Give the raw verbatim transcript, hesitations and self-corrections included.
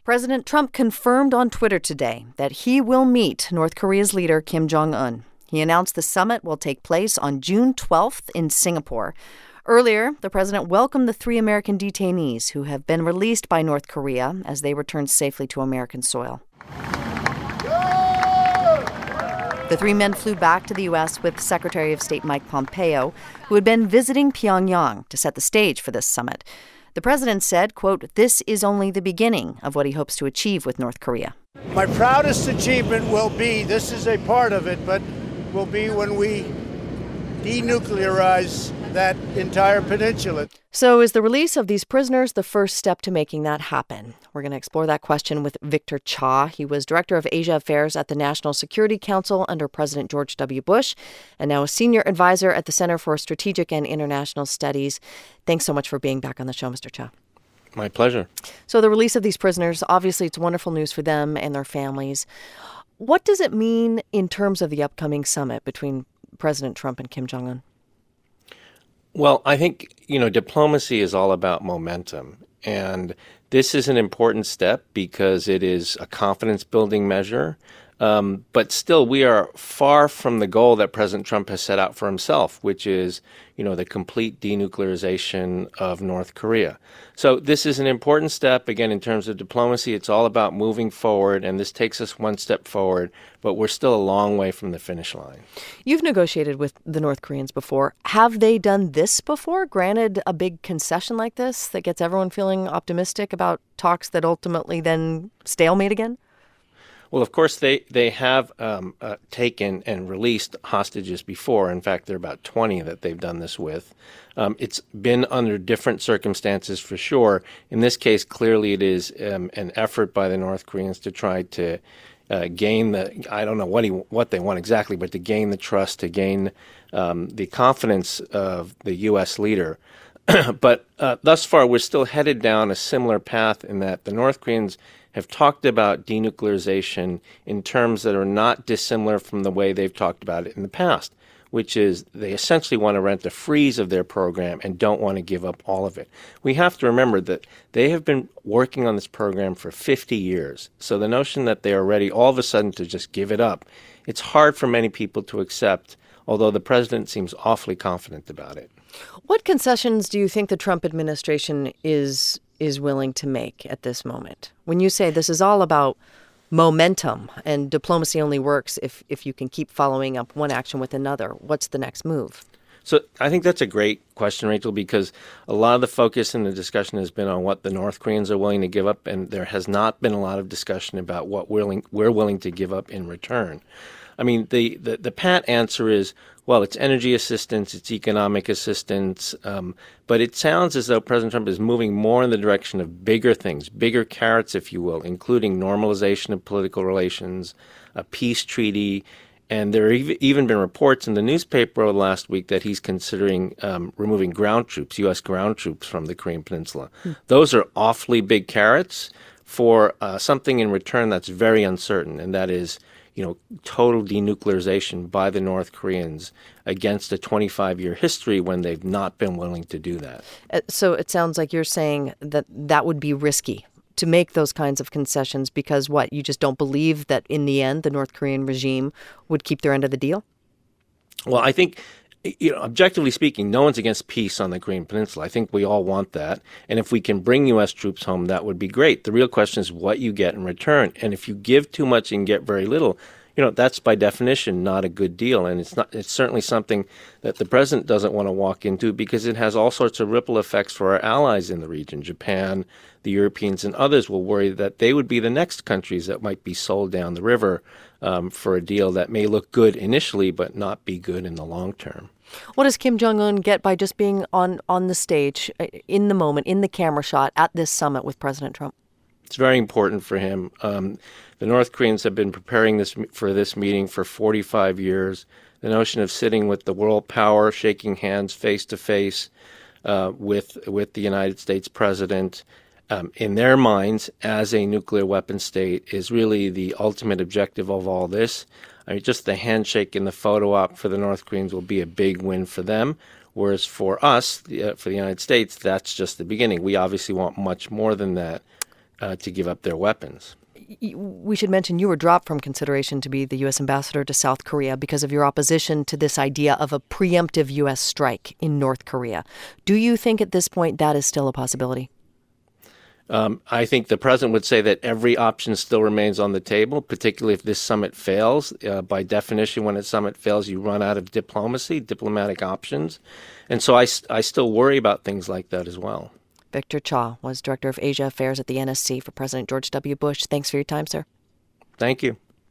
President Trump confirmed on Twitter today that he will meet North Korea's leader Kim Jong-un. He announced the summit will take place on June twelfth in Singapore. Earlier, the president welcomed the three American detainees who have been released by North Korea as they return safely to American soil. The three men flew back to the U S with Secretary of State Mike Pompeo, who had been visiting Pyongyang to set the stage for this summit. The president said, quote, "This is only the beginning of what he hopes to achieve with North Korea." My proudest achievement will be, this is a part of it, but will be when we denuclearize that entire peninsula. So is the release of these prisoners the first step to making that happen? We're going to explore that question with Victor Cha. He was Director of Asia Affairs at the National Security Council under President George W. Bush, and now a senior advisor at the Center for Strategic and International Studies. Thanks so much for being back on the show, Mister Cha. My pleasure. So the release of these prisoners, obviously it's wonderful news for them and their families. What does it mean in terms of the upcoming summit between President Trump and Kim Jong-un? Well, I think, you know, diplomacy is all about momentum. And this is an important step because it is a confidence-building measure. Um, but still, we are far from the goal that President Trump has set out for himself, which is, you know, the complete denuclearization of North Korea. So this is an important step. Again, in terms of diplomacy, it's all about moving forward, and this takes us one step forward, but we're still a long way from the finish line. You've negotiated with the North Koreans before. Have they done this before? Granted a big concession like this that gets everyone feeling optimistic about talks that ultimately then stalemate again? Well, of course, they, they have um, uh, taken and released hostages before. In fact, there are about twenty that they've done this with. Um, it's been under different circumstances for sure. In this case, clearly it is um, an effort by the North Koreans to try to uh, gain the, I don't know what, he, what they want exactly, but to gain the trust, to gain um, the confidence of the U S leader. But uh, thus far, we're still headed down a similar path in that the North Koreans have talked about denuclearization in terms that are not dissimilar from the way they've talked about it in the past, which is they essentially want to rent a freeze of their program and don't want to give up all of it. We have to remember that they have been working on this program for fifty years. So the notion that they are ready all of a sudden to just give it up, it's hard for many people to accept, although the president seems awfully confident about it. What concessions do you think the Trump administration is is willing to make at this moment? When you say this is all about momentum and diplomacy only works if, if you can keep following up one action with another, what's the next move? So I think that's a great question, Rachel, because a lot of the focus in the discussion has been on what the North Koreans are willing to give up, and there has not been a lot of discussion about what we're willing, we're willing to give up in return. I mean, the, the, the pat answer is, well, it's energy assistance, it's economic assistance, um, but it sounds as though President Trump is moving more in the direction of bigger things, bigger carrots, if you will, including normalization of political relations, a peace treaty, and there have even been reports in the newspaper last week that he's considering um, removing ground troops, U S ground troops from the Korean Peninsula. Hmm. Those are awfully big carrots for uh, something in return that's very uncertain, and that is, you know, total denuclearization by the North Koreans against a twenty-five year history when they've not been willing to do that. Uh, so it sounds like you're saying that that would be risky to make those kinds of concessions because, what, you just don't believe that in the end the North Korean regime would keep their end of the deal? Well, I think, you know, objectively speaking, no one's against peace on the Korean Peninsula. I think we all want that. And if we can bring U S troops home, that would be great. The real question is what you get in return. And if you give too much and get very little, you know, that's by definition not a good deal. And it's not. It's certainly something that the president doesn't want to walk into because it has all sorts of ripple effects for our allies in the region. Japan, the Europeans, and others will worry that they would be the next countries that might be sold down the river um, for a deal that may look good initially but not be good in the long term. What does Kim Jong-un get by just being on, on the stage, in the moment, in the camera shot at this summit with President Trump? It's very important for him. Um, the North Koreans have been preparing this for this meeting for forty-five years. The notion of sitting with the world power, shaking hands face to face uh, with with the United States president, um, in their minds as a nuclear weapon state, is really the ultimate objective of all this. I mean, just the handshake and the photo op for the North Koreans will be a big win for them. Whereas for us, the, uh, for the United States, that's just the beginning. We obviously want much more than that. uh, to give up their weapons. We should mention you were dropped from consideration to be the U S ambassador to South Korea because of your opposition to this idea of a preemptive U S strike in North Korea. Do you think at this point that is still a possibility? Um, I think the president would say that every option still remains on the table, particularly if this summit fails. Uh, by definition, when a summit fails, you run out of diplomacy, diplomatic options. And so I, I still worry about things like that as well. Victor Cha was Director of Asia Affairs at the N S C for President George W. Bush. Thanks for your time, sir. Thank you.